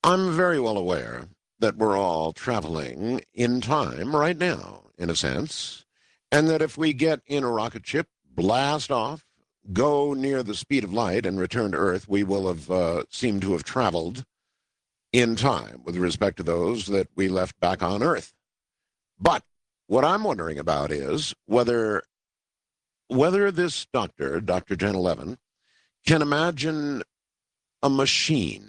I'm very well aware that we're all traveling in time right now, in a sense, and that if we get in a rocket ship, blast off, go near the speed of light, and return to Earth, we will have seemed to have traveled in time with respect to those that we left back on Earth. But what I'm wondering about is whether this doctor, Dr. Jen Levin, can imagine a machine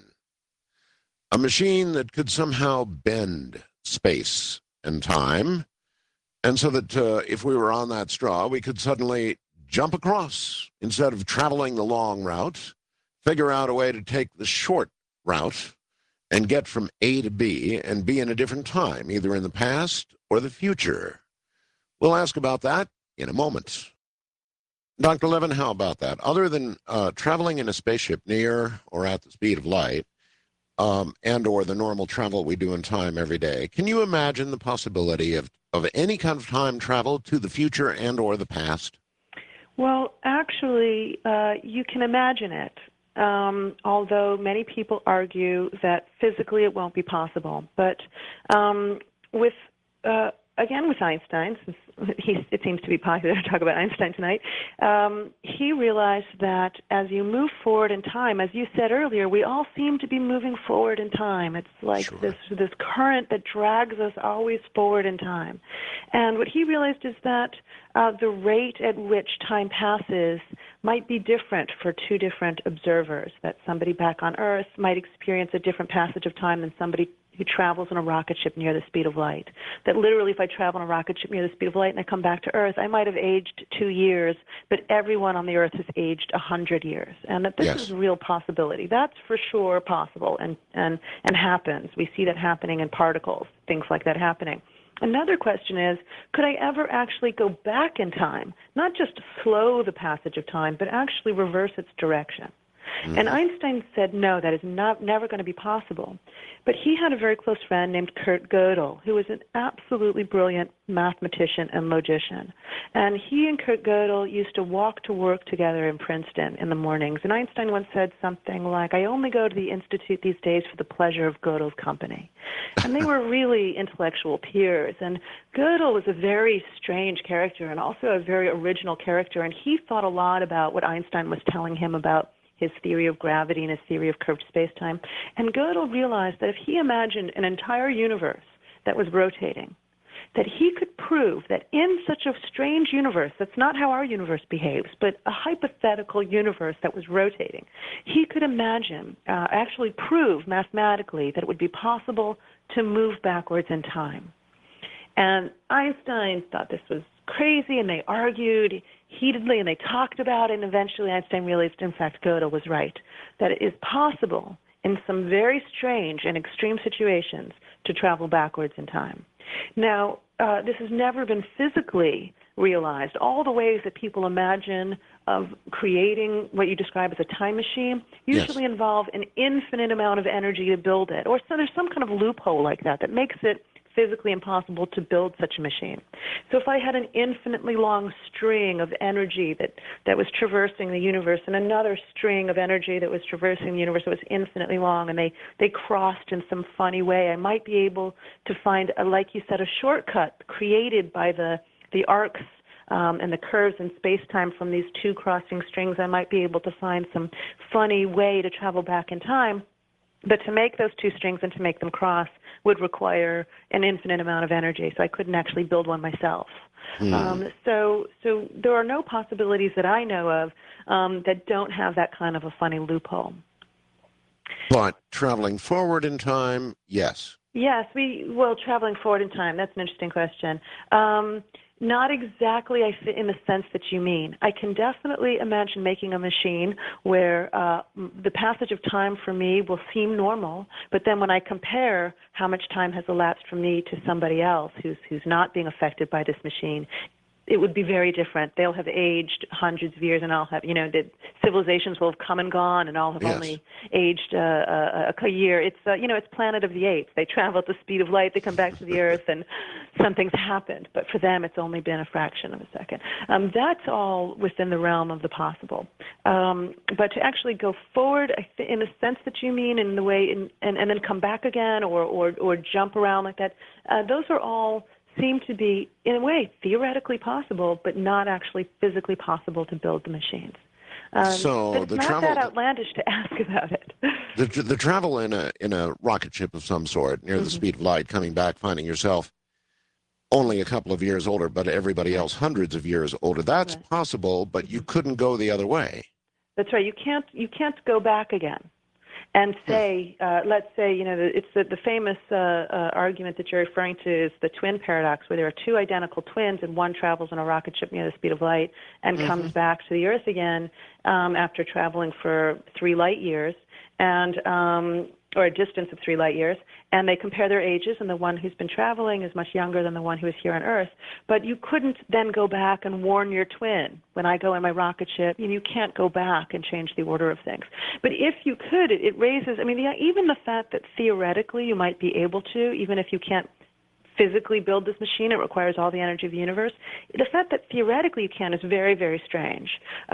that could somehow bend space and time, and so that if we were on that straw, we could suddenly jump across instead of traveling the long route, figure out a way to take the short route and get from A to B and be in a different time, either in the past or the future. We'll ask about that in a moment. Dr. Levin, how about that? Other than traveling in a spaceship near or at the speed of light, and or the normal travel we do in time every day, can you imagine the possibility of any kind of time travel to the future and or the past? Well, actually, you can imagine it, although many people argue that physically it won't be possible. But with again, with Einstein, since it seems to be popular to talk about Einstein tonight, he realized that as you move forward in time, as you said earlier, we all seem to be moving forward in time. It's like Sure. this current that drags us always forward in time. And what he realized is that the rate at which time passes might be different for two different observers, that somebody back on Earth might experience a different passage of time than somebody who travels in a rocket ship near the speed of light. That literally, if I travel in a rocket ship near the speed of light and I come back to Earth, I might have aged 2 years, but everyone on the Earth has aged 100 years. And that this is a real possibility. That's for sure possible and happens. We see that happening in particles, things like that happening. Another question is, could I ever actually go back in time, not just slow the passage of time, but actually reverse its direction? And Einstein said, no, that is never going to be possible. But he had a very close friend named Kurt Gödel, who was an absolutely brilliant mathematician and logician. And he and Kurt Gödel used to walk to work together in Princeton in the mornings. And Einstein once said something like, I only go to the Institute these days for the pleasure of Gödel's company. And they were really intellectual peers. And Gödel was a very strange character and also a very original character. And he thought a lot about what Einstein was telling him about his theory of gravity and his theory of curved space-time. And Gödel realized that if he imagined an entire universe that was rotating, that he could prove that in such a strange universe, that's not how our universe behaves, but a hypothetical universe that was rotating, he could imagine, actually prove mathematically that it would be possible to move backwards in time. And Einstein thought this was crazy, and they argued heatedly, and they talked about it, and eventually Einstein realized, in fact, Gödel was right, that it is possible in some very strange and extreme situations to travel backwards in time. Now, this has never been physically realized. All the ways that people imagine of creating what you describe as a time machine usually involve an infinite amount of energy to build it, or so there's some kind of loophole like that that makes it physically impossible to build such a machine. So if I had an infinitely long string of energy that was traversing the universe and another string of energy that was traversing the universe that was infinitely long, and they crossed in some funny way, I might be able to find, like you said, a shortcut created by the arcs and the curves in space-time from these two crossing strings. I might be able to find some funny way to travel back in time. But to make those two strings and to make them cross would require an infinite amount of energy, so I couldn't actually build one myself. So there are no possibilities that I know of that don't have that kind of a funny loophole. But traveling forward in time, yes. Yes, traveling forward in time, that's an interesting question. Not exactly in the sense that you mean. I can definitely imagine making a machine where the passage of time for me will seem normal, but then when I compare how much time has elapsed from me to somebody else who's not being affected by this machine, it would be very different. They'll have aged hundreds of years, and I'll have, the civilizations will have come and gone, and I'll have only aged a year. It's, it's Planet of the Apes. They travel at the speed of light. They come back to the Earth, and something's happened. But for them, it's only been a fraction of a second. That's all within the realm of the possible. But to actually go forward, in the sense that you mean, in the way, and then come back again, or jump around like that, those are all seem to be, in a way, theoretically possible, but not actually physically possible to build the machines. So but it's not that outlandish to ask about it. The travel in a rocket ship of some sort, near the speed of light, coming back, finding yourself only a couple of years older, but everybody else hundreds of years older, that's possible, but you couldn't go the other way. That's right. You can't go back again and say, let's say, it's the famous argument that you're referring to is the twin paradox, where there are two identical twins, and one travels in a rocket ship near the speed of light and comes back to the Earth again after traveling for 3 light years, and or a distance of 3 light years, and they compare their ages, and the one who's been traveling is much younger than the one who is here on Earth. But you couldn't then go back and warn your twin. When I go in my rocket ship, you can't go back and change the order of things. But if you could, it raises, even the fact that theoretically you might be able to, even if you can't physically build this machine, it requires all the energy of the universe. The fact that theoretically you can is very, very strange.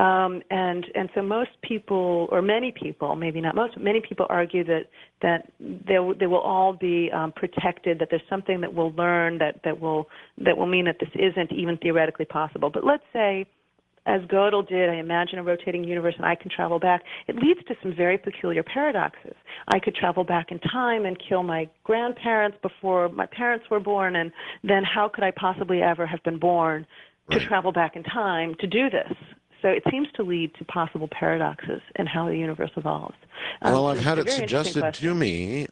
And so most people, or many people, maybe not most, many people argue that they will all be protected, that there's something that we'll learn that will mean that this isn't even theoretically possible. But let's say, as Gödel did, I imagine a rotating universe and I can travel back. It leads to some very peculiar paradoxes. I could travel back in time and kill my grandparents before my parents were born, and then how could I possibly ever have been born to travel back in time to do this? So it seems to lead to possible paradoxes in how the universe evolves. Well, I've had it suggested to me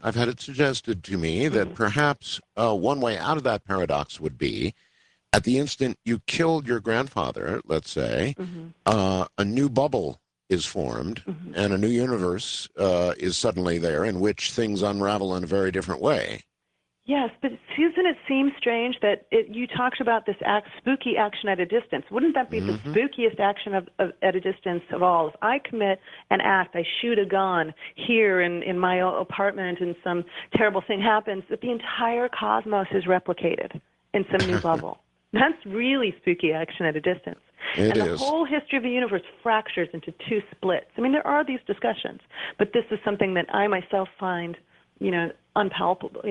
that perhaps one way out of that paradox would be, at the instant you killed your grandfather, let's say, a new bubble is formed, and a new universe is suddenly there in which things unravel in a very different way. Yes, but Susan, it seems strange that you talked about this spooky action at a distance. Wouldn't that be the spookiest action at a distance of all? If I commit an act, I shoot a gun here in my apartment, and some terrible thing happens, that the entire cosmos is replicated in some new bubble. That's really spooky action at a distance. The whole history of the universe fractures into 2 splits. There are these discussions, but this is something that I myself find, unpalatable.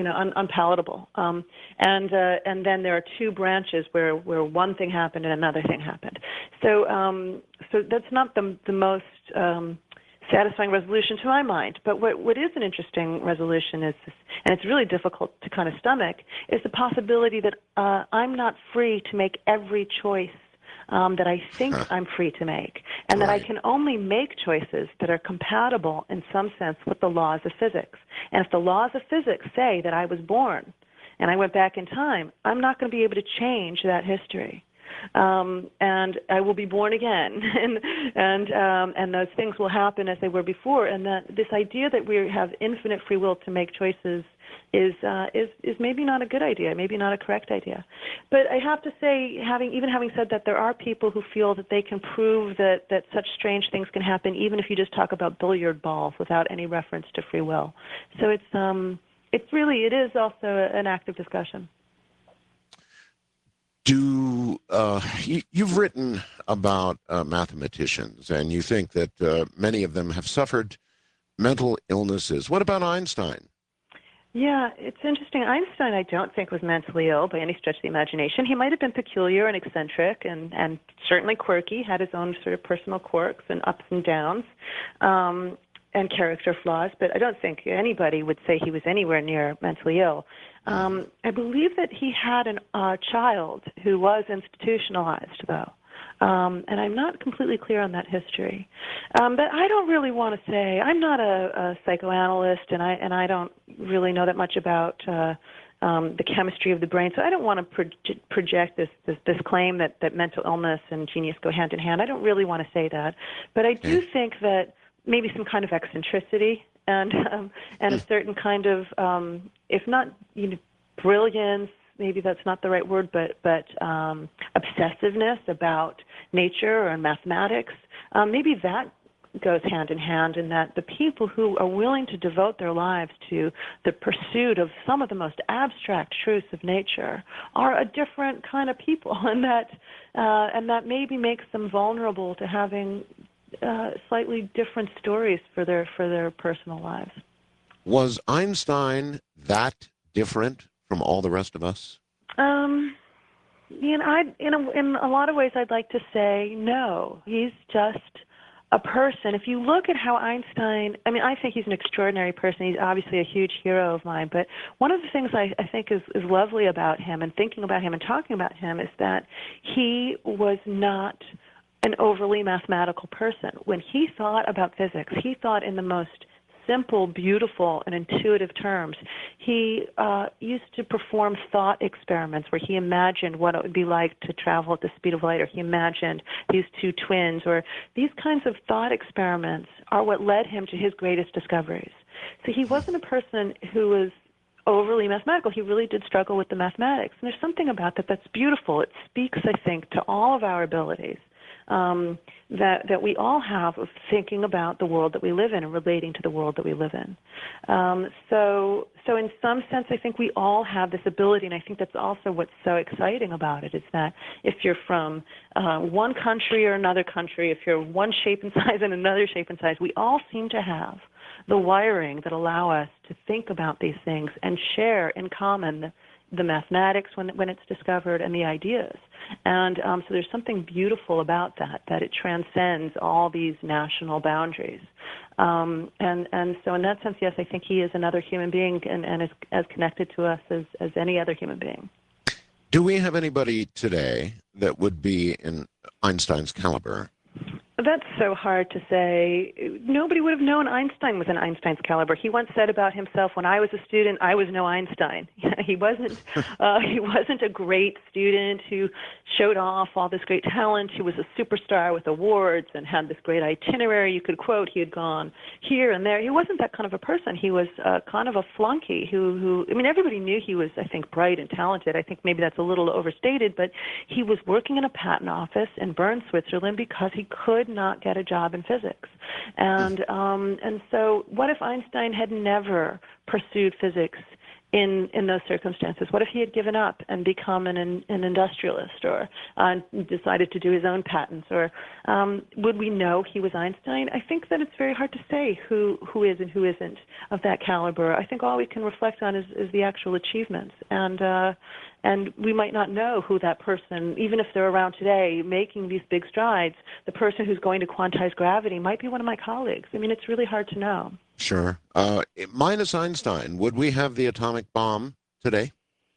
And then there are 2 branches where one thing happened and another thing happened. So that's not the most satisfying resolution to my mind. But what is an interesting resolution is this, and it's really difficult to kind of stomach, is the possibility that I'm not free to make every choice that I think I'm free to make, and that I can only make choices that are compatible in some sense with the laws of physics. And if the laws of physics say that I was born and I went back in time, I'm not going to be able to change that history. And I will be born again, and those things will happen as they were before. And that this idea that we have infinite free will to make choices is maybe not a good idea, maybe not a correct idea. But I have to say, having said that, there are people who feel that they can prove that such strange things can happen, even if you just talk about billiard balls without any reference to free will. So it is also an active discussion. You've written about mathematicians, and you think that many of them have suffered mental illnesses. What about Einstein? Yeah, it's interesting. Einstein, I don't think, was mentally ill by any stretch of the imagination. He might have been peculiar and eccentric and certainly quirky, had his own sort of personal quirks and ups and downs and character flaws, but I don't think anybody would say he was anywhere near mentally ill. I believe that he had a child who was institutionalized, though. And I'm not completely clear on that history. But I don't really want to say, I'm not a psychoanalyst, and I don't really know that much about the chemistry of the brain, so I don't want to project this claim that mental illness and genius go hand in hand. I don't really want to say that. But I do think that maybe some kind of eccentricity and a certain kind of, if not brilliance, maybe that's not the right word, but obsessiveness about nature or mathematics, maybe that goes hand in hand, in that the people who are willing to devote their lives to the pursuit of some of the most abstract truths of nature are a different kind of people, and that maybe makes them vulnerable to having slightly different stories for their personal lives. Was Einstein that different from all the rest of us? In a lot of ways, I'd like to say no. He's just a person. If you look at how Einstein, I think he's an extraordinary person. He's obviously a huge hero of mine. But one of the things I think is lovely about him, and thinking about him and talking about him, is that he was not an overly mathematical person. When he thought about physics, he thought in the most simple, beautiful, and intuitive terms. He used to perform thought experiments where he imagined what it would be like to travel at the speed of light, or he imagined these two twins, or these kinds of thought experiments are what led him to his greatest discoveries. So he wasn't a person who was overly mathematical. He really did struggle with the mathematics. And there's something about that that's beautiful. It speaks, I think, to all of our abilities. That we all have of thinking about the world that we live in and relating to the world that we live in. So in some sense, I think we all have this ability, and I think that's also what's so exciting about it, is that if you're from one country or another country, if you're one shape and size and another shape and size, we all seem to have the wiring that allow us to think about these things and share in common the mathematics when it's discovered, and the ideas. And so there's something beautiful about that it transcends all these national boundaries. And so in that sense, yes, I think he is another human being and is as connected to us as any other human being. Do we have anybody today that would be in Einstein's caliber? That's so hard to say. Nobody would have known Einstein was in Einstein's caliber. He once said about himself, "When I was a student, I was no Einstein." He wasn't a great student who showed off all this great talent. He was a superstar with awards and had this great itinerary. You could quote, he had gone here and there. He wasn't that kind of a person. He was kind of a flunky who everybody knew he was, I think, bright and talented. I think maybe that's a little overstated, but he was working in a patent office in Bern, Switzerland, because he could not get a job in physics. And so what if Einstein had never pursued physics in those circumstances? What if he had given up and become an industrialist, or decided to do his own patents? Or would we know he was Einstein? I think that it's very hard to say who is and who isn't of that caliber. I think all we can reflect on is the actual achievements. And we might not know who that person, even if they're around today making these big strides, the person who's going to quantize gravity might be one of my colleagues. It's really hard to know. Sure. Minus Einstein, would we have the atomic bomb today?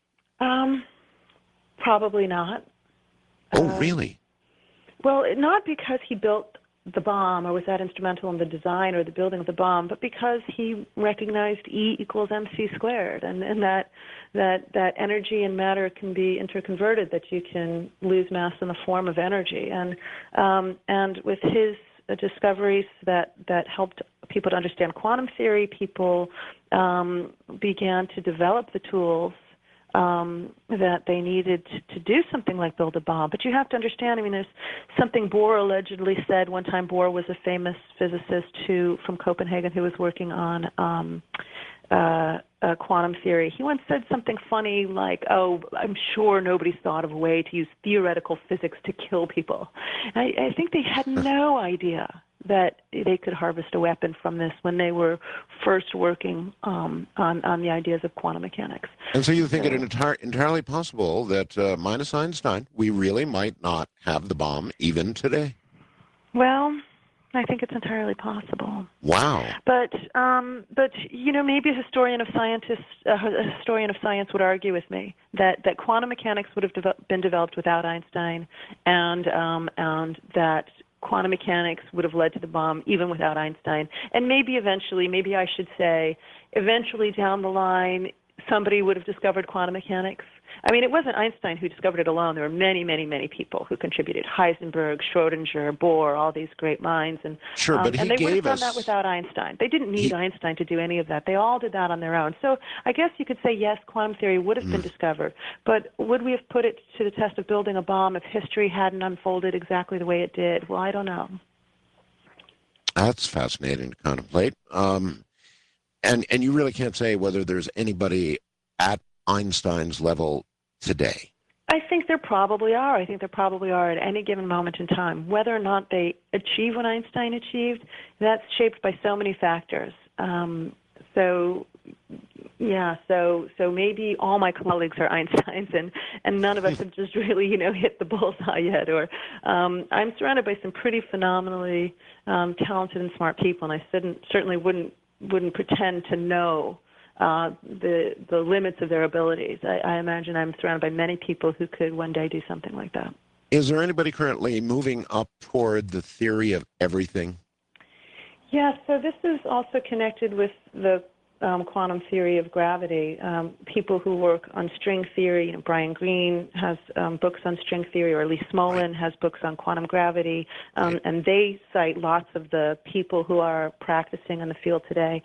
Probably not. Oh, really? Well, not because he built the bomb or was that instrumental in the design or the building of the bomb, but because he recognized E equals mc squared, and that energy and matter can be interconverted, that you can lose mass in the form of energy. And with his discoveries that helped people to understand quantum theory, people began to develop the tools that they needed to do something like build a bomb. But you have to understand, there's something Bohr allegedly said one time. Bohr was a famous physicist from Copenhagen who was working on quantum theory. He once said something funny like, "Oh, I'm sure nobody's thought of a way to use theoretical physics to kill people." I think they had no idea that they could harvest a weapon from this when they were first working on the ideas of quantum mechanics. And so you think it entirely possible that minus Einstein, we really might not have the bomb even today? Well, I think it's entirely possible. Wow. But maybe a historian of science would argue with me that quantum mechanics would have been developed without Einstein, and that quantum mechanics would have led to the bomb even without Einstein. And maybe I should say, eventually down the line, somebody would have discovered quantum mechanics. I mean, it wasn't Einstein who discovered it alone. There were many, many, many people who contributed. Heisenberg, Schrodinger, Bohr, all these great minds. Sure, but he and they would have gave done us... that without Einstein. They didn't need Einstein to do any of that. They all did that on their own. So I guess you could say, yes, quantum theory would have been discovered. But would we have put it to the test of building a bomb if history hadn't unfolded exactly the way it did? Well, I don't know. That's fascinating to contemplate. And you really can't say whether there's anybody at Einstein's level today. I think there probably are. I think there probably are at any given moment in time. Whether or not they achieve what Einstein achieved, that's shaped by so many factors. So maybe all my colleagues are Einsteins, and none of us have just really, hit the bullseye yet. Or I'm surrounded by some pretty phenomenally talented and smart people, and I certainly wouldn't pretend to know the limits of their abilities. I imagine I'm surrounded by many people who could one day do something like that. Is there anybody currently moving up toward the theory of everything? Yeah, so this is also connected with the quantum theory of gravity. People who work on string theory, Brian Greene has books on string theory, or Lee Smolin has books on quantum gravity, and they cite lots of the people who are practicing in the field today.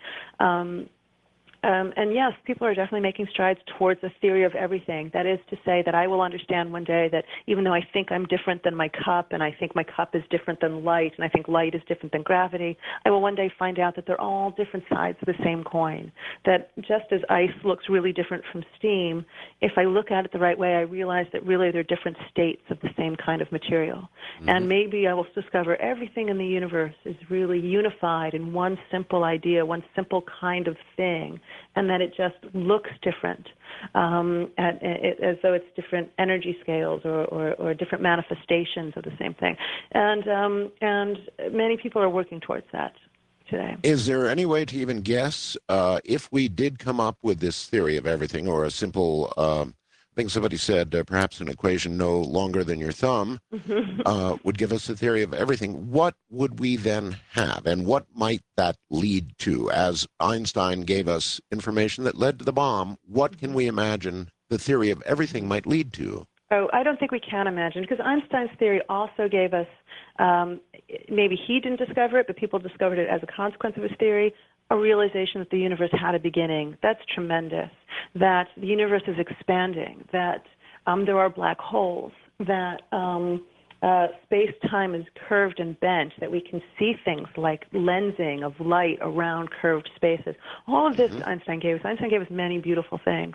And yes, people are definitely making strides towards a theory of everything. That is to say that I will understand one day that even though I think I'm different than my cup, and I think my cup is different than light, and I think light is different than gravity, I will one day find out that they're all different sides of the same coin. That just as ice looks really different from steam, if I look at it the right way, I realize that really they're different states of the same kind of material. Mm-hmm. And maybe I will discover everything in the universe is really unified in one simple idea, one simple kind of thing, and that it just looks different, as though it's different energy scales or different manifestations of the same thing. And many people are working towards that today. Is there any way to even guess if we did come up with this theory of everything, or a simple, I think somebody said perhaps an equation no longer than your thumb would give us a theory of everything, what would we then have, and what might that lead to? As Einstein gave us information that led to the bomb, what can we imagine the theory of everything might lead to? Oh, I don't think we can imagine, because Einstein's theory also gave us, maybe he didn't discover it, but people discovered it as a consequence of his theory, a realization that the universe had a beginning. That's tremendous. That the universe is expanding, that there are black holes, that space-time is curved and bent, that we can see things like lensing of light around curved spaces. All of this Einstein gave us. Einstein gave us many beautiful things.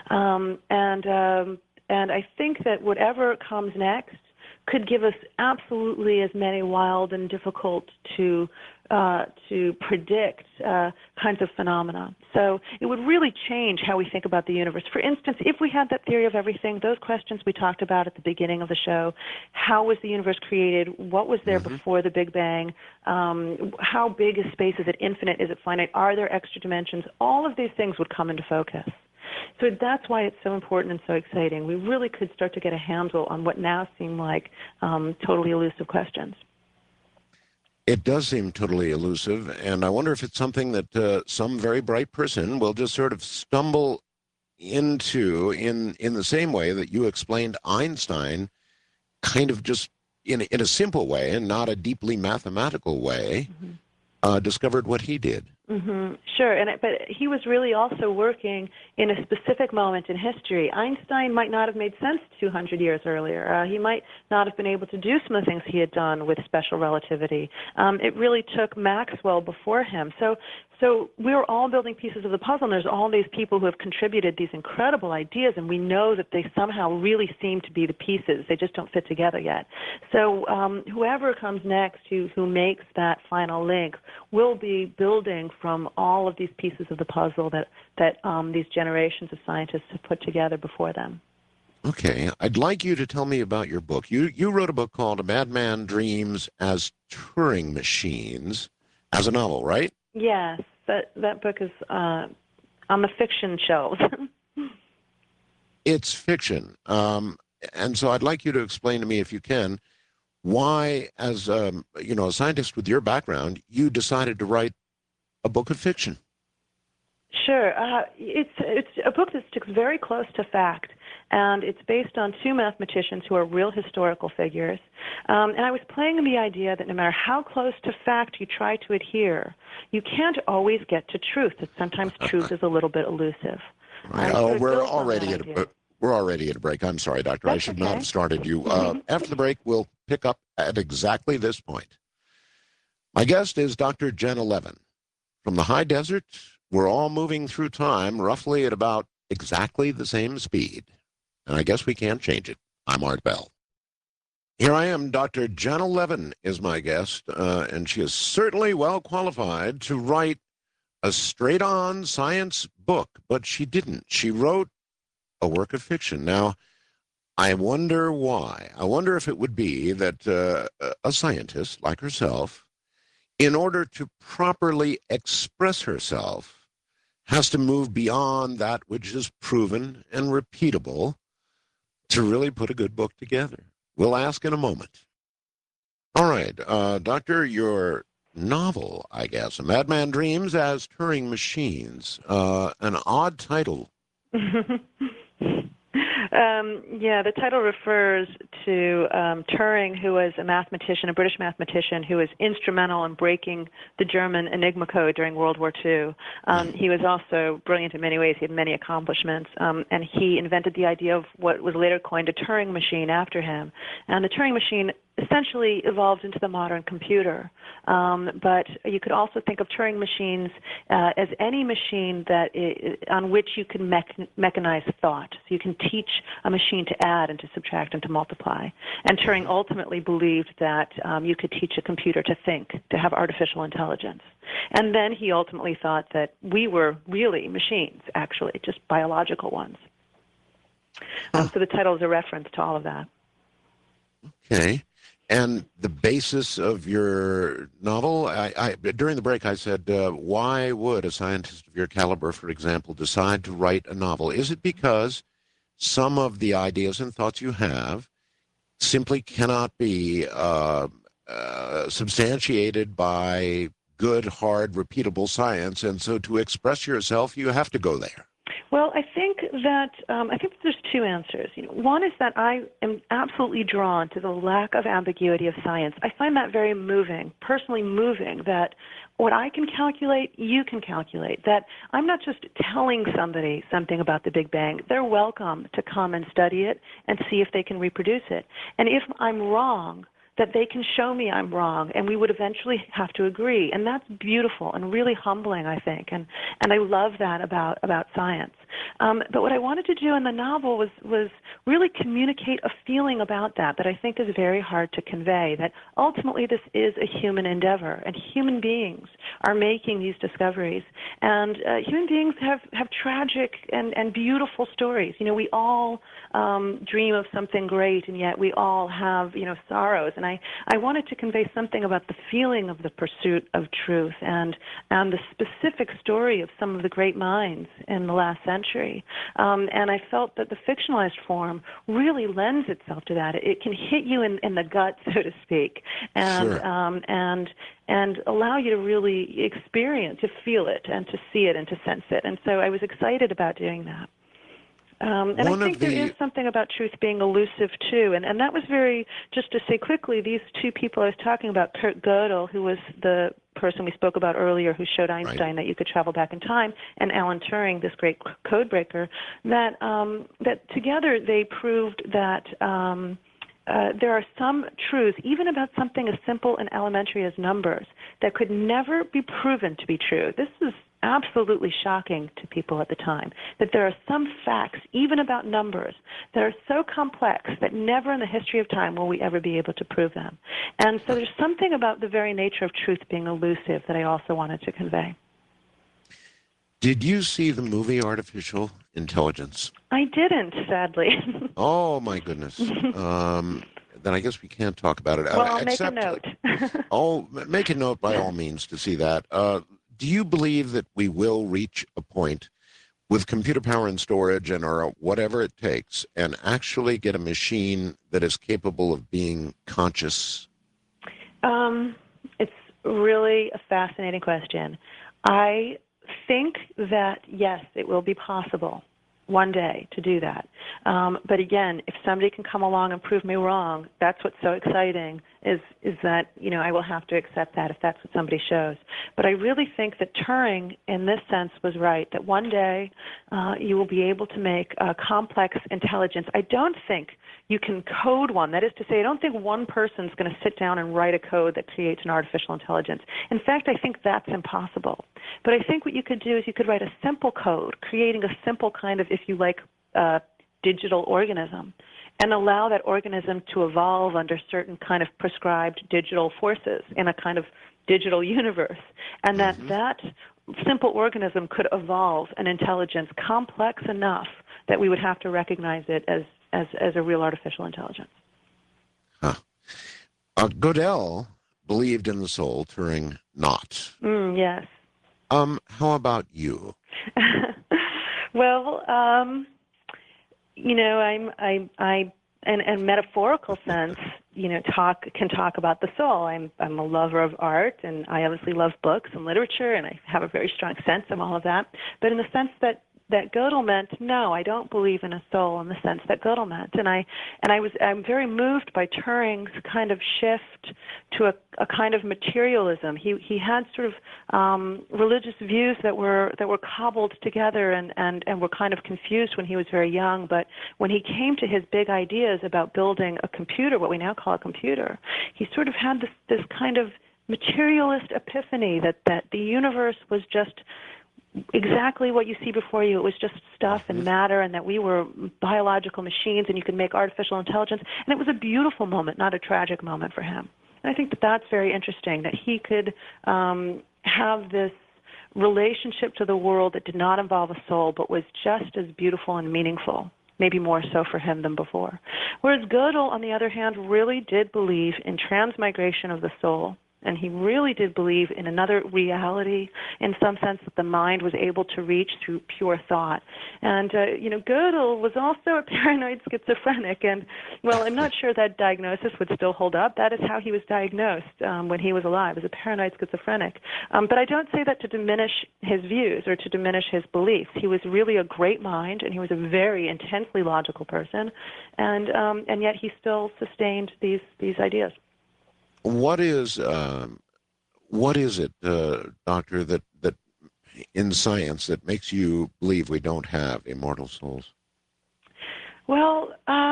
And I think that whatever comes next could give us absolutely as many wild and difficult to predict kinds of phenomena. So it would really change how we think about the universe. For instance, if we had that theory of everything, those questions we talked about at the beginning of the show, how was the universe created? What was there before the Big Bang? How big is space? Is it infinite? Is it finite? Are there extra dimensions? All of these things would come into focus. So that's why it's so important and so exciting. We really could start to get a handle on what now seem like totally elusive questions. It does seem totally elusive, and I wonder if it's something that some very bright person will just sort of stumble into in the same way that you explained Einstein, kind of just in a simple way and not a deeply mathematical way, discovered what he did. Sure, but he was really also working in a specific moment in history. Einstein might not have made sense 200 years earlier. He might not have been able to do some of the things he had done with special relativity. It really took Maxwell before him. So we're all building pieces of the puzzle, and there's all these people who have contributed these incredible ideas, and we know that they somehow really seem to be the pieces. They just don't fit together yet. So whoever comes next who makes that final link will be building from all of these pieces of the puzzle that these generations of scientists have put together before them. Okay. I'd like you to tell me about your book. You wrote a book called A Madman Dreams as Turing Machines, as a novel, right? Yes, that book is on the fiction shelves. It's fiction. And so I'd like you to explain to me, if you can, why, as a scientist with your background, you decided to write a book of fiction. Sure. It's a book that sticks very close to fact, and it's based on two mathematicians who are real historical figures. And I was playing the idea that no matter how close to fact you try to adhere, you can't always get to truth. That sometimes truth is a little bit elusive. Right. So Oh, it builds on that idea. we're already at a break. I'm sorry, Doctor. I That's should okay. not have started you. After the break, we'll pick up at exactly this point. My guest is Dr. Jenna Levin. From the high desert, we're all moving through time roughly at about exactly the same speed. And I guess we can't change it. I'm Art Bell. Here I am. Dr. Jenna Levin is my guest, and she is certainly well qualified to write a straight-on science book, but she didn't. She wrote a work of fiction. Now, I wonder why. I wonder if it would be that a scientist like herself, in order to properly express herself, has to move beyond that which is proven and repeatable to really put a good book together. We'll ask in a moment. All right, Doctor, your novel, I guess, A Madman Dreams as Turing Machines, an odd title. Yeah, the title refers to Turing, who was a mathematician, a British mathematician, who was instrumental in breaking the German Enigma code during World War II. He was also brilliant in many ways. He had many accomplishments, and he invented the idea of what was later coined a Turing machine after him. And the Turing machine essentially evolved into the modern computer. But you could also think of Turing machines as any machine that on which you can mechanize thought. So you can teach a machine to add and to subtract and to multiply. And Turing ultimately believed that you could teach a computer to think, to have artificial intelligence. And then he ultimately thought that we were really machines, actually, just biological ones. So the title is a reference to all of that. Okay. And the basis of your novel, during the break I said, why would a scientist of your caliber, for example, decide to write a novel? Is it because some of the ideas and thoughts you have simply cannot be substantiated by good, hard, repeatable science, and so to express yourself, you have to go there? Well, I think that there's two answers. One is that I am absolutely drawn to the lack of ambiguity of science. I find that very moving, personally moving, that what I can calculate, you can calculate. That I'm not just telling somebody something about the Big Bang. They're welcome to come and study it and see if they can reproduce it. And if I'm wrong, that they can show me I'm wrong, and we would eventually have to agree. And that's beautiful and really humbling, I think. And I love that about science. But what I wanted to do in the novel was really communicate a feeling about that I think is very hard to convey, that ultimately this is a human endeavor, and human beings are making these discoveries. And human beings have tragic and beautiful stories. We all dream of something great, and yet we all have, sorrows. And I wanted to convey something about the feeling of the pursuit of truth and the specific story of some of the great minds in the last century. And I felt that the fictionalized form really lends itself to that. It can hit you in the gut, so to speak, and Sure. And allow you to really experience, to feel it, and to see it, and to sense it. And so I was excited about doing that. And I think there is something about truth being elusive, too. And that was just to say quickly, these two people I was talking about, Kurt Gödel, who was the person we spoke about earlier who showed Einstein that you could travel back in time, and Alan Turing, this great code breaker, that together they proved that there are some truths, even about something as simple and elementary as numbers, that could never be proven to be true. This is absolutely shocking to people at the time, that there are some facts, even about numbers, that are so complex that never in the history of time will we ever be able to prove them. And so there's something about the very nature of truth being elusive that I also wanted to convey. Did you see the movie Artificial Intelligence? I didn't, sadly. Oh, my goodness. Then I guess we can't talk about it. Well, I'll make a note. Make a note by all means to see that. Do you believe that we will reach a point with computer power and storage and or whatever it takes and actually get a machine that is capable of being conscious? It's really a fascinating question. I think that, yes, it will be possible one day to do that. But again, if somebody can come along and prove me wrong, that's what's so exciting, is that, I will have to accept that if that's what somebody shows. But I really think that Turing, in this sense, was right, that one day you will be able to make a complex intelligence. I don't think you can code one. That is to say, I don't think one person's going to sit down and write a code that creates an artificial intelligence. In fact, I think that's impossible. But I think what you could do is you could write a simple code, creating a simple kind of, if you like, digital organism, and allow that organism to evolve under certain kind of prescribed digital forces in a kind of digital universe. And that simple organism could evolve an intelligence complex enough that we would have to recognize it as a real artificial intelligence. Huh. Gödel believed in the soul, Turing not. Yes. How about you? Well, I in metaphorical sense, can talk about the soul. I'm a lover of art, and I obviously love books and literature, and I have a very strong sense of all of that. But in the sense that Gödel meant, no, I don't believe in a soul in the sense that Gödel meant. And I'm very moved by Turing's kind of shift to a kind of materialism. He had sort of religious views that were cobbled together and were kind of confused when he was very young. But when he came to his big ideas about building a computer, what we now call a computer, he sort of had this kind of materialist epiphany that the universe was just exactly what you see before you. It was just stuff and matter, and that we were biological machines, and you could make artificial intelligence. And it was a beautiful moment, not a tragic moment for him. And I think that that's very interesting, that he could have this relationship to the world that did not involve a soul, but was just as beautiful and meaningful, maybe more so for him than before. Whereas Gödel, on the other hand, really did believe in transmigration of the soul. And he really did believe in another reality, in some sense, that the mind was able to reach through pure thought. And, Gödel was also a paranoid schizophrenic. And, well, I'm not sure that diagnosis would still hold up. That is how he was diagnosed when he was alive, as a paranoid schizophrenic. But I don't say that to diminish his views or to diminish his beliefs. He was really a great mind, and he was a very intensely logical person. And yet he still sustained these ideas. What is it, Doctor, that in science that makes you believe we don't have immortal souls? Well,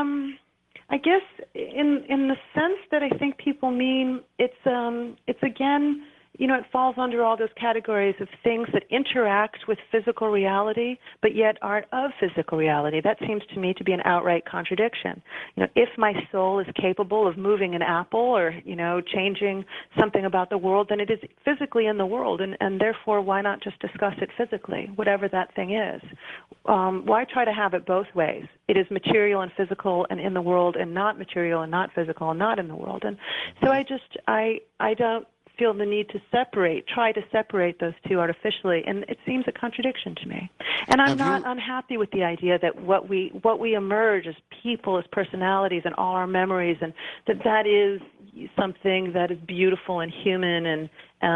I guess in the sense that I think people mean, it's again, it falls under all those categories of things that interact with physical reality, but yet aren't of physical reality. That seems to me to be an outright contradiction. If my soul is capable of moving an apple or, changing something about the world, then it is physically in the world, and therefore why not just discuss it physically, whatever that thing is? Why try to have it both ways? It is material and physical and in the world, and not material and not physical and not in the world. And so I don't feel the need to try to separate those two artificially, and it seems a contradiction to me. And I'm not unhappy with the idea that what we emerge as people, as personalities, and all our memories, and that is something that is beautiful and human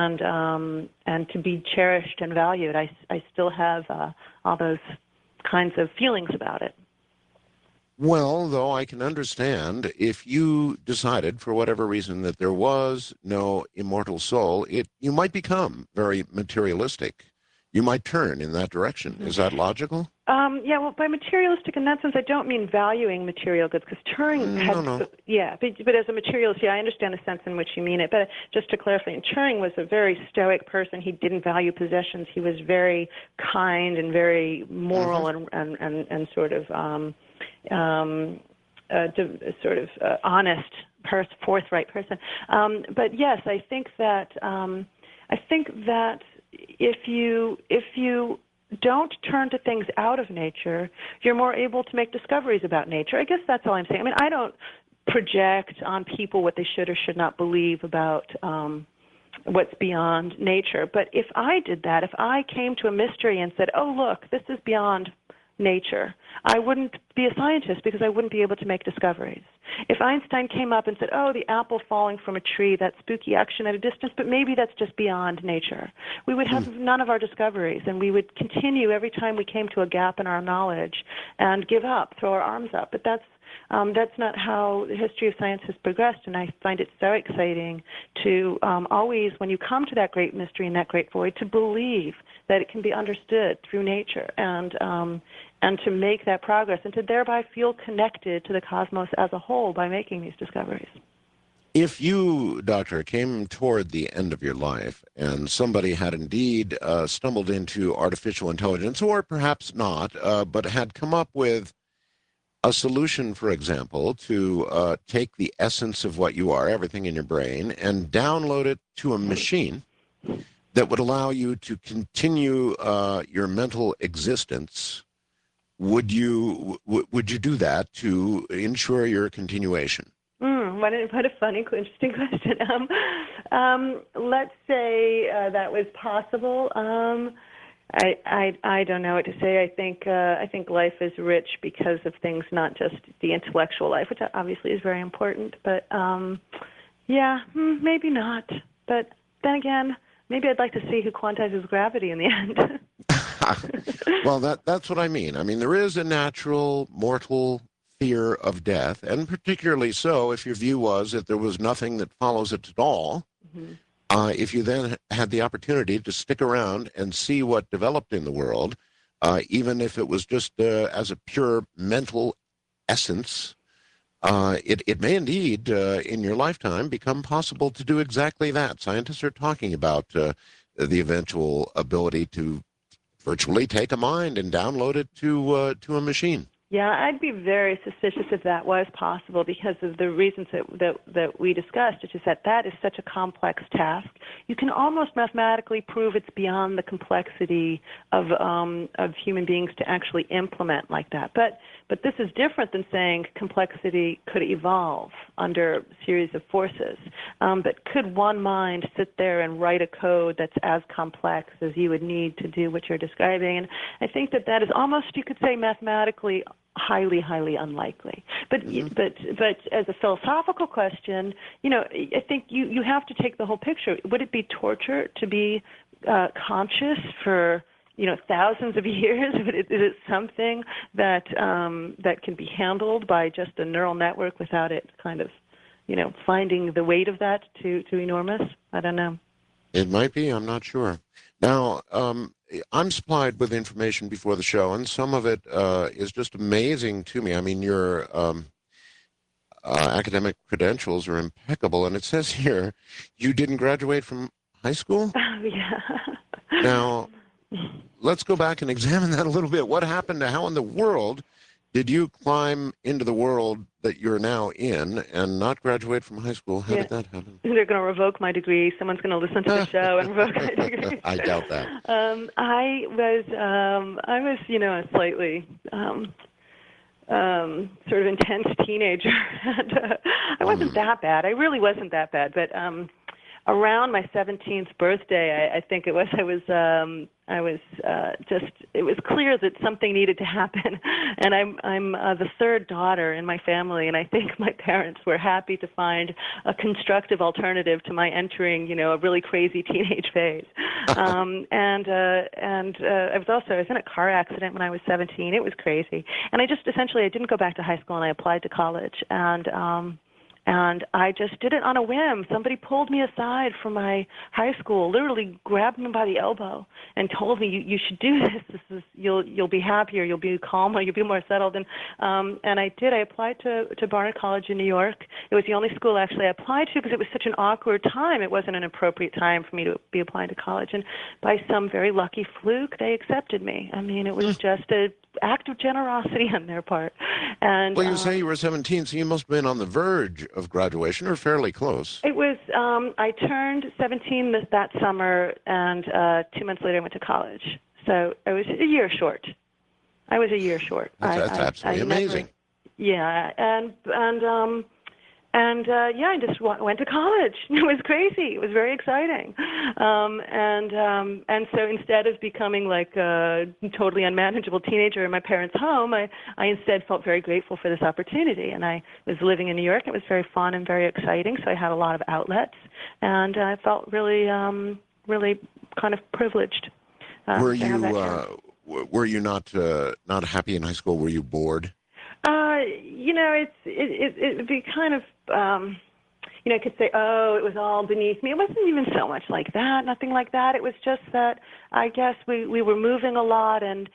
and to be cherished and valued. I still have all those kinds of feelings about it. Well, though, I can understand if you decided, for whatever reason, that there was no immortal soul, you might become very materialistic. You might turn in that direction. Is that logical? Yeah, well, by materialistic in that sense, I don't mean valuing material goods, because Turing had... No. Yeah, but as a materialist, I understand the sense in which you mean it. But just to clarify, Turing was a very stoic person. He didn't value possessions. He was very kind and very moral and sort of... honest, forthright person. But yes, I think that if you don't turn to things out of nature, you're more able to make discoveries about nature. I guess that's all I'm saying. I mean, I don't project on people what they should or should not believe about what's beyond nature. But if I did that, if I came to a mystery and said, "Oh, look, this is beyond nature, I wouldn't be a scientist because I wouldn't be able to make discoveries. If Einstein came up and said, oh, the apple falling from a tree, that spooky action at a distance, but maybe that's just beyond nature, we would have none of our discoveries, and we would continue every time we came to a gap in our knowledge and give up, throw our arms up. But that's not how the history of science has progressed, and I find it so exciting to always, when you come to that great mystery and that great void, to believe that it can be understood through nature and to make that progress and to thereby feel connected to the cosmos as a whole by making these discoveries. If you, Doctor, came toward the end of your life and somebody had indeed stumbled into artificial intelligence, or perhaps not, but had come up with a solution, for example, to take the essence of what you are, everything in your brain, and download it to a machine that would allow you to continue your mental existence, would you do that to ensure your continuation? What a funny, interesting question. Let's say that was possible. I don't know what to say. I think life is rich because of things, not just the intellectual life, which obviously is very important. But maybe not. But then again, maybe I'd like to see who quantizes gravity in the end. Well, that's what I mean. I mean, there is a natural mortal fear of death, and particularly so if your view was that there was nothing that follows it at all. Mm-hmm. If you then had the opportunity to stick around and see what developed in the world, even if it was just as a pure mental essence, it may indeed, in your lifetime, become possible to do exactly that. Scientists are talking about the eventual ability to virtually take a mind and download it to a machine. Yeah, I'd be very suspicious if that was possible because of the reasons that we discussed, which is that is such a complex task. You can almost mathematically prove it's beyond the complexity of human beings to actually implement like that. But this is different than saying complexity could evolve under a series of forces. But could one mind sit there and write a code that's as complex as you would need to do what you're describing? And I think that is almost, you could say, mathematically highly, highly unlikely. But as a philosophical question, I think you have to take the whole picture. Would it be torture to be conscious for thousands of years? Is it something that can be handled by just a neural network without it kind of finding the weight of that too enormous? I don't know. It might be. I'm not sure. Now, I'm supplied with information before the show, and some of it is just amazing to me. I mean, your academic credentials are impeccable, and it says here you didn't graduate from high school? Oh, yeah. Now, let's go back and examine that a little bit. What happened to how in the world did you climb into the world that you're now in and not graduate from high school? How did that happen? They're going to revoke my degree. Someone's going to listen to the show and revoke my degree. I doubt that. I was a slightly sort of intense teenager. And, I wasn't that bad. I really wasn't that bad. But around my 17th birthday, I think it was, it was clear that something needed to happen. And I'm the third daughter in my family, and I think my parents were happy to find a constructive alternative to my entering, a really crazy teenage phase. I was in a car accident when I was 17. It was crazy. And I didn't go back to high school, and I applied to college. And I just did it on a whim. Somebody pulled me aside from my high school, literally grabbed me by the elbow and told me, you should do this. You'll be happier, you'll be calmer, you'll be more settled. And I did. I applied to Barnard College in New York. It was the only school actually I applied to because it was such an awkward time. It wasn't an appropriate time for me to be applying to college. And by some very lucky fluke, they accepted me. I mean, it was just an act of generosity on their part. And well, you say you were 17, so you must have been on the verge of graduation or fairly close. It was, I turned 17 that summer, and 2 months later I went to college. So I was a year short. That's absolutely amazing. Yeah, and I just went to college. It was crazy. It was very exciting. And so instead of becoming like a totally unmanageable teenager in my parents' home, I instead felt very grateful for this opportunity. And I was living in New York. It was very fun and very exciting. So I had a lot of outlets, and I felt really, really kind of privileged. Were you not happy in high school? Were you bored? It'd be kind of, I could say, oh, it was all beneath me. It wasn't even so much like that, nothing like that. It was just that I guess we were moving a lot, and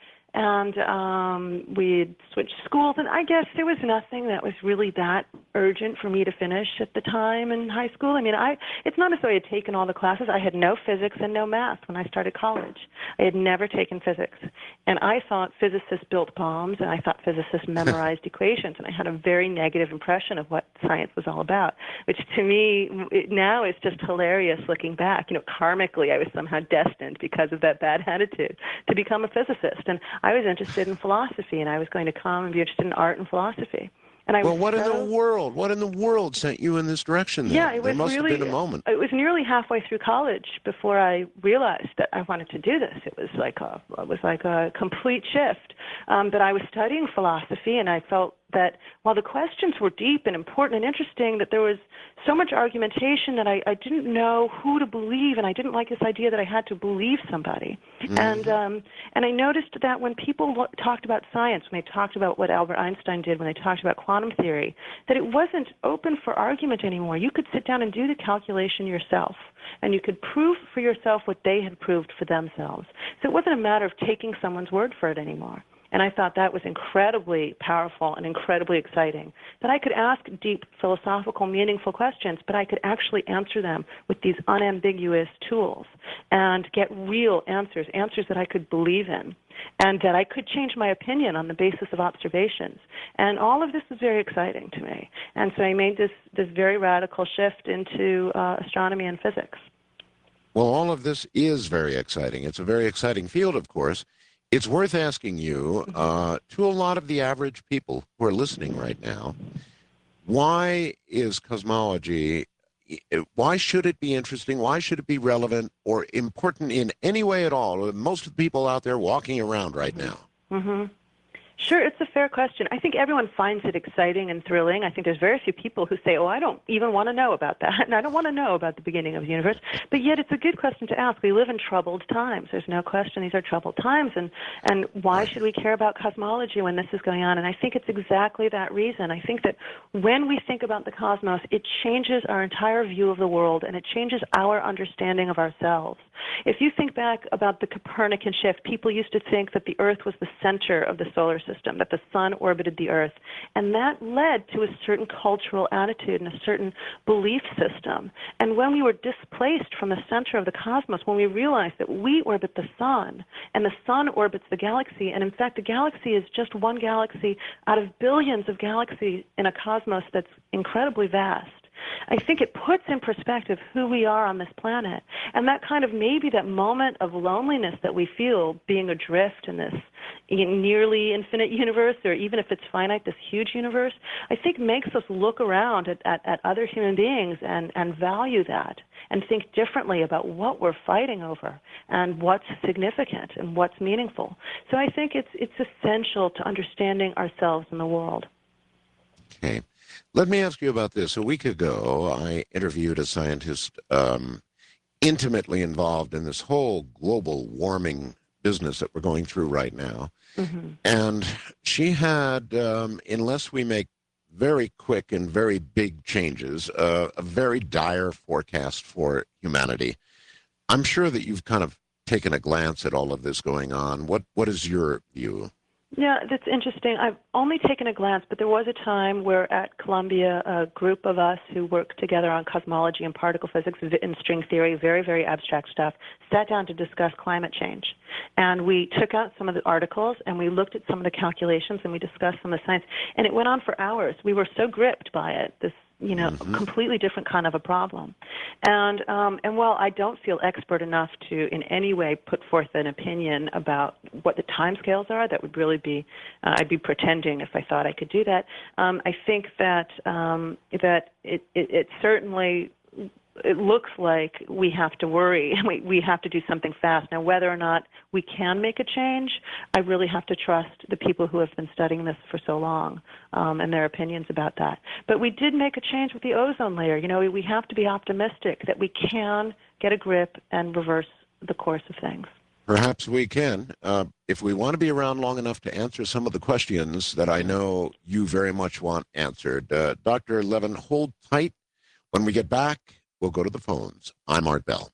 we'd switched schools, and I guess there was nothing that was really that urgent for me to finish at the time in high school. I mean, it's not as though I had taken all the classes. I had no physics and no math when I started college. I had never taken physics, and I thought physicists built bombs, and I thought physicists memorized equations, and I had a very negative impression of what science was all about, which to me now is just hilarious looking back. Karmically, I was somehow destined because of that bad attitude to become a physicist, and I was interested in philosophy, and I was going to come and be interested in art and philosophy. And what in the world sent you in this direction then? Yeah, it was there must have been a moment. It was nearly halfway through college before I realized that I wanted to do this. It was like a complete shift. But I was studying philosophy, and I felt that while the questions were deep and important and interesting, that there was so much argumentation that I didn't know who to believe, and I didn't like this idea that I had to believe somebody. Mm-hmm. And I noticed that when people talked about science, when they talked about what Albert Einstein did, when they talked about quantum theory, that it wasn't open for argument anymore. You could sit down and do the calculation yourself, and you could prove for yourself what they had proved for themselves. So it wasn't a matter of taking someone's word for it anymore. And I thought that was incredibly powerful and incredibly exciting, that I could ask deep, philosophical, meaningful questions, but I could actually answer them with these unambiguous tools and get real answers that I could believe in, and that I could change my opinion on the basis of observations. And all of this was very exciting to me. And so I made this very radical shift into astronomy and physics. Well, all of this is very exciting. It's a very exciting field, of course. It's worth asking you, to a lot of the average people who are listening right now, why is cosmology, why should it be interesting, why should it be relevant or important in any way at all? Most of the people out there walking around right now. Mm-hmm. Sure, it's a fair question. I think everyone finds it exciting and thrilling. I think there's very few people who say, I don't even want to know about that, and I don't want to know about the beginning of the universe. But yet it's a good question to ask. We live in troubled times. There's no question these are troubled times, and why should we care about cosmology when this is going on? And I think it's exactly that reason. I think that when we think about the cosmos, it changes our entire view of the world, and it changes our understanding of ourselves. If you think back about the Copernican shift, people used to think that the Earth was the center of the solar system, that the sun orbited the Earth, and that led to a certain cultural attitude and a certain belief system. And when we were displaced from the center of the cosmos, when we realized that we orbit the sun, and the sun orbits the galaxy, and in fact the galaxy is just one galaxy out of billions of galaxies in a cosmos that's incredibly vast, I think it puts in perspective who we are on this planet. And that kind of maybe that moment of loneliness that we feel being adrift in this nearly infinite universe, or even if it's finite, this huge universe, I think makes us look around at other human beings and value that and think differently about what we're fighting over and what's significant and what's meaningful. So I think it's essential to understanding ourselves and the world. Okay. Let me ask you about this. A week ago, I interviewed a scientist intimately involved in this whole global warming business that we're going through right now. Mm-hmm. And she had, unless we make very quick and very big changes, a very dire forecast for humanity. I'm sure that you've kind of taken a glance at all of this going on. What is your view? Yeah, that's interesting. I've only taken a glance, but there was a time where at Columbia, a group of us who worked together on cosmology and particle physics and string theory, very, very abstract stuff, sat down to discuss climate change. And we took out some of the articles, and we looked at some of the calculations, and we discussed some of the science. And it went on for hours. We were so gripped by it, this Mm-hmm. completely different kind of a problem. And while I don't feel expert enough to in any way put forth an opinion about what the timescales are, that would really be I'd be pretending if I thought I could do that. I think that it certainly. It looks like we have to worry. We have to do something fast. Now, whether or not we can make a change, I really have to trust the people who have been studying this for so long and their opinions about that. But we did make a change with the ozone layer. We have to be optimistic that we can get a grip and reverse the course of things. Perhaps we can. If we want to be around long enough to answer some of the questions that I know you very much want answered, Dr. Levin, hold tight. When we get back, we'll go to the phones. I'm Art Bell.